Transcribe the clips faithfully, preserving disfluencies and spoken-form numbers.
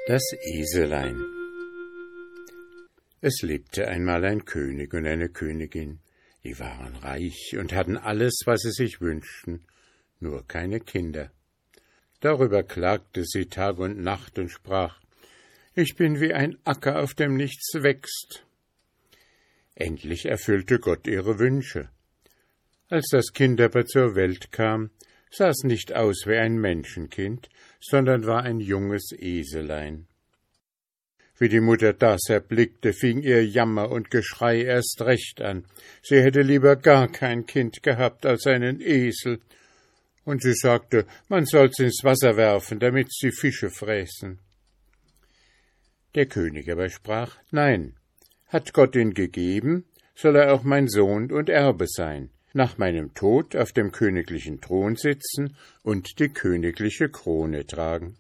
Das Eselein. Es lebte einmal ein König und eine Königin, die waren reich und hatten alles, was sie sich wünschten, nur keine Kinder. Darüber klagte sie Tag und Nacht und sprach: »Ich bin wie ein Acker, auf dem nichts wächst.« Endlich erfüllte Gott ihre Wünsche. Als das Kind aber zur Welt kam, sah es nicht aus wie ein Menschenkind, sondern war ein junges Eselein. Wie die Mutter das erblickte, fing ihr Jammer und Geschrei erst recht an. Sie hätte lieber gar kein Kind gehabt als einen Esel. Und sie sagte, man soll's ins Wasser werfen, damit's die Fische fräßen. Der König aber sprach, nein, hat Gott ihn gegeben, soll er auch mein Sohn und Erbe sein, nach meinem Tod auf dem königlichen Thron sitzen und die königliche Krone tragen.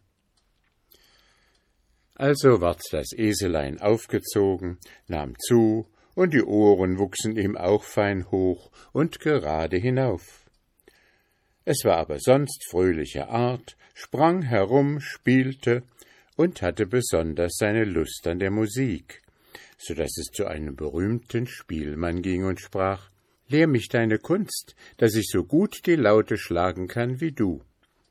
Also ward das Eselein aufgezogen, nahm zu, und die Ohren wuchsen ihm auch fein hoch und gerade hinauf. Es war aber sonst fröhlicher Art, sprang herum, spielte und hatte besonders seine Lust an der Musik, so daß es zu einem berühmten Spielmann ging und sprach, »Lehr mich deine Kunst, dass ich so gut die Laute schlagen kann wie du.«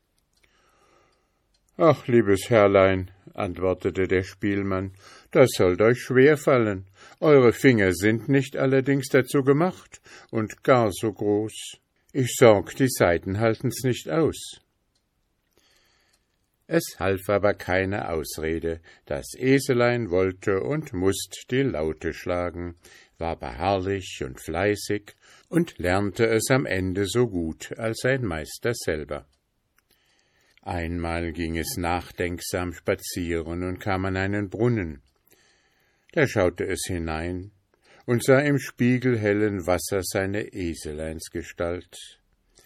»Ach, liebes Herrlein«, antwortete der Spielmann, »das sollt euch schwer fallen. Eure Finger sind nicht allerdings dazu gemacht und gar so groß. Ich sorg, die Saiten halten's nicht aus.« Es half aber keine Ausrede, das Eselein wollte und mußt die Laute schlagen, war beharrlich und fleißig und lernte es am Ende so gut als sein Meister selber. Einmal ging es nachdenksam spazieren und kam an einen Brunnen. Da schaute es hinein und sah im spiegelhellen Wasser seine Eseleinsgestalt.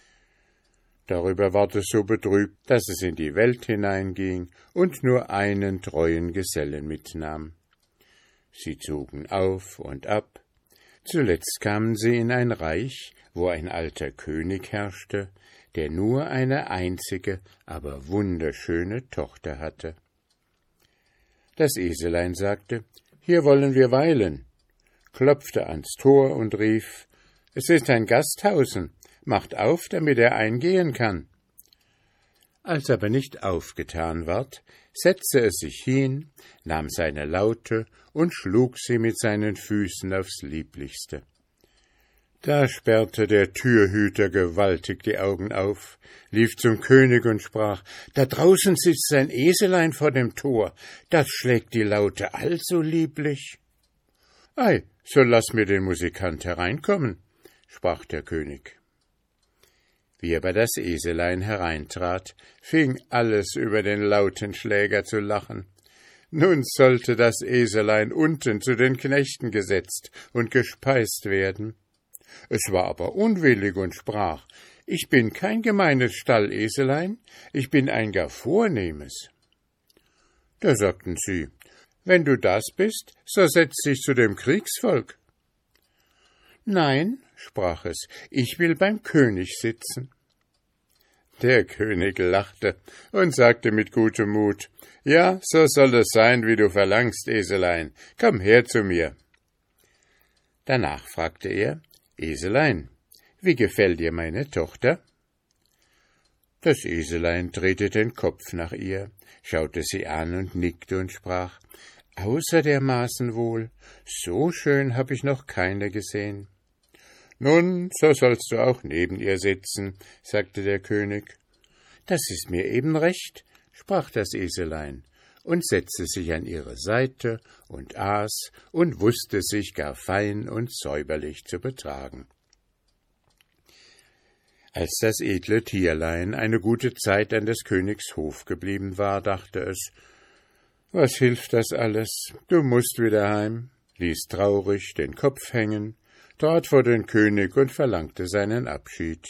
Darüber ward es so betrübt, dass es in die Welt hineinging und nur einen treuen Gesellen mitnahm. Sie zogen auf und ab. Zuletzt kamen sie in ein Reich, wo ein alter König herrschte, der nur eine einzige, aber wunderschöne Tochter hatte. Das Eselein sagte, »Hier wollen wir weilen«, klopfte ans Tor und rief, »Es ist ein Gasthausen, macht auf, damit er eingehen kann.« Als aber nicht aufgetan ward, setzte es sich hin, nahm seine Laute und schlug sie mit seinen Füßen aufs Lieblichste. Da sperrte der Türhüter gewaltig die Augen auf, lief zum König und sprach, »Da draußen sitzt ein Eselein vor dem Tor, das schlägt die Laute allso lieblich.« »Ei, so lass mir den Musikant hereinkommen«, sprach der König. Wie aber das Eselein hereintrat, fing alles über den lauten Schläger zu lachen. Nun sollte das Eselein unten zu den Knechten gesetzt und gespeist werden. Es war aber unwillig und sprach, »Ich bin kein gemeines Stalleselein, ich bin ein gar vornehmes.« Da sagten sie, »Wenn du das bist, so setz dich zu dem Kriegsvolk.« »Nein«, sprach es, »ich will beim König sitzen.« Der König lachte und sagte mit gutem Mut, »Ja, so soll es sein, wie du verlangst, Eselein, komm her zu mir.« Danach fragte er, »Eselein, wie gefällt dir meine Tochter?« Das Eselein drehte den Kopf nach ihr, schaute sie an und nickte und sprach, »Außer dermaßen wohl, so schön hab ich noch keine gesehen.« »Nun, so sollst du auch neben ihr sitzen«, sagte der König. »Das ist mir eben recht«, sprach das Eselein und setzte sich an ihre Seite und aß und wußte sich gar fein und säuberlich zu betragen. Als das edle Tierlein eine gute Zeit an des Königs Hof geblieben war, dachte es, »Was hilft das alles? Du mußt wieder heim«, ließ traurig den Kopf hängen, trat vor den König und verlangte seinen Abschied.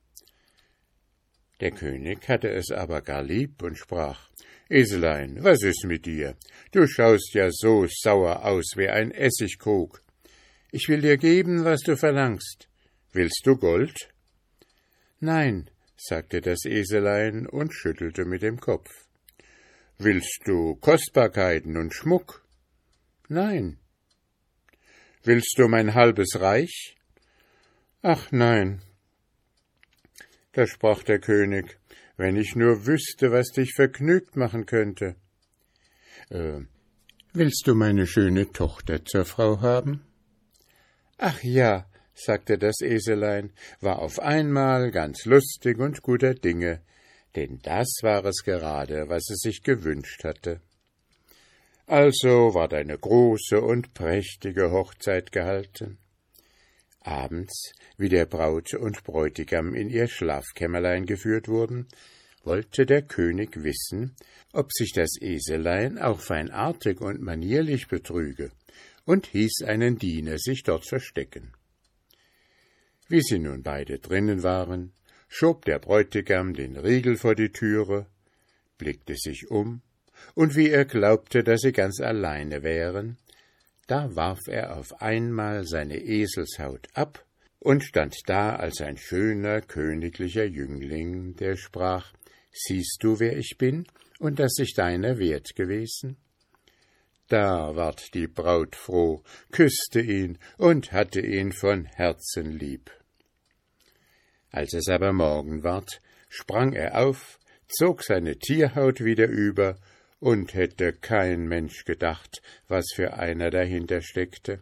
Der König hatte es aber gar lieb und sprach, »Eselein, was ist mit dir? Du schaust ja so sauer aus wie ein Essigkrug. Ich will dir geben, was du verlangst. Willst du Gold?« »Nein«, sagte das Eselein und schüttelte mit dem Kopf. Willst du Kostbarkeiten und Schmuck? Nein. Willst du mein halbes Reich? Ach nein. Da sprach der König, wenn ich nur wüsste, was dich vergnügt machen könnte. Äh, willst du meine schöne Tochter zur Frau haben? Ach ja, sagte das Eselein, war auf einmal ganz lustig und guter Dinge, denn das war es gerade, was es sich gewünscht hatte. Also ward eine große und prächtige Hochzeit gehalten. Abends, wie der Braut und Bräutigam in ihr Schlafkämmerlein geführt wurden, wollte der König wissen, ob sich das Eselein auch feinartig und manierlich betrüge, und hieß einen Diener sich dort verstecken. Wie sie nun beide drinnen waren, schob der Bräutigam den Riegel vor die Türe, blickte sich um, und wie er glaubte, dass sie ganz alleine wären, da warf er auf einmal seine Eselshaut ab und stand da als ein schöner, königlicher Jüngling, der sprach, »Siehst du, wer ich bin, und dass ich deiner wert gewesen?« Da ward die Braut froh, küßte ihn und hatte ihn von Herzen lieb. Als es aber Morgen ward, sprang er auf, zog seine Tierhaut wieder über, und hätte kein Mensch gedacht, was für einer dahinter steckte.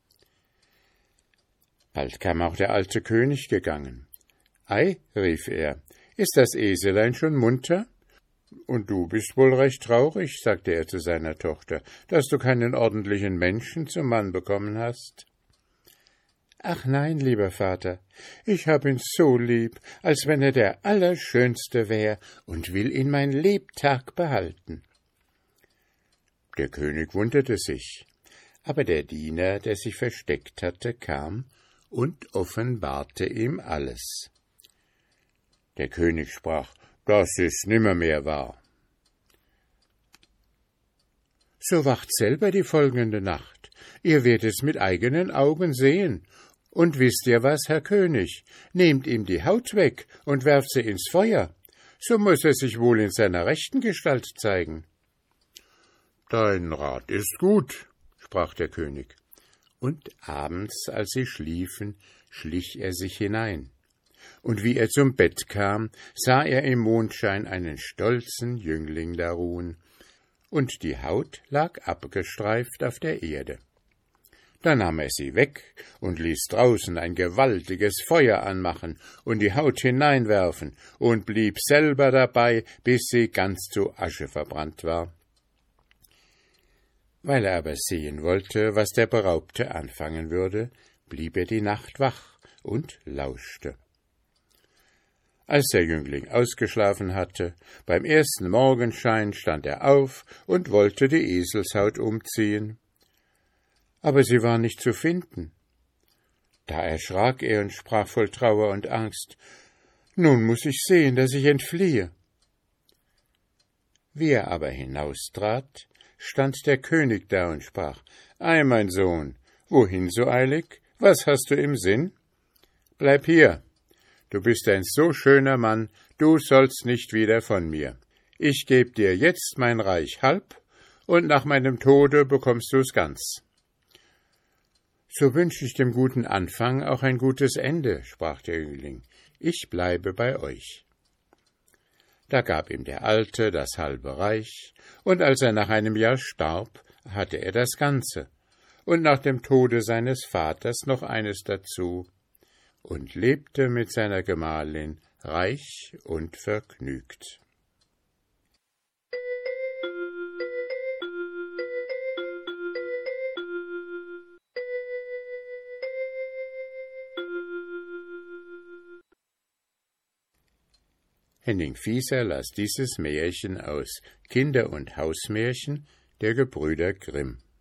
Bald kam auch der alte König gegangen. »Ei«, rief er, »ist das Eselein schon munter?« »Und du bist wohl recht traurig«, sagte er zu seiner Tochter, »dass du keinen ordentlichen Menschen zum Mann bekommen hast.« »Ach nein, lieber Vater, ich hab ihn so lieb, als wenn er der Allerschönste wär, und will ihn mein Lebtag behalten.« Der König wunderte sich, aber der Diener, der sich versteckt hatte, kam und offenbarte ihm alles. Der König sprach, »Das ist nimmermehr wahr.« »So wacht selber die folgende Nacht, ihr werdet es mit eigenen Augen sehen, und wisst ihr was, Herr König, nehmt ihm die Haut weg und werft sie ins Feuer, so muß er sich wohl in seiner rechten Gestalt zeigen.« »Dein Rat ist gut«, sprach der König, und abends, als sie schliefen, schlich er sich hinein. Und wie er zum Bett kam, sah er im Mondschein einen stolzen Jüngling da ruhen, und die Haut lag abgestreift auf der Erde. Da nahm er sie weg und ließ draußen ein gewaltiges Feuer anmachen und die Haut hineinwerfen und blieb selber dabei, bis sie ganz zu Asche verbrannt war. Weil er aber sehen wollte, was der Beraubte anfangen würde, blieb er die Nacht wach und lauschte. Als der Jüngling ausgeschlafen hatte, beim ersten Morgenschein stand er auf und wollte die Eselshaut umziehen. Aber sie war nicht zu finden. Da erschrak er und sprach voll Trauer und Angst, »Nun muß ich sehen, dass ich entfliehe.« Wie er aber hinaustrat, stand der König da und sprach, »Ei, mein Sohn, wohin so eilig? Was hast du im Sinn? Bleib hier. Du bist ein so schöner Mann, du sollst nicht wieder von mir. Ich geb dir jetzt mein Reich halb, und nach meinem Tode bekommst du's ganz.« »So wünsch ich dem guten Anfang auch ein gutes Ende«, sprach der Jüngling, »ich bleibe bei euch.« Da gab ihm der Alte das halbe Reich, und als er nach einem Jahr starb, hatte er das Ganze, und nach dem Tode seines Vaters noch eines dazu, und lebte mit seiner Gemahlin reich und vergnügt. Henning Fieser las dieses Märchen aus Kinder- und Hausmärchen der Gebrüder Grimm.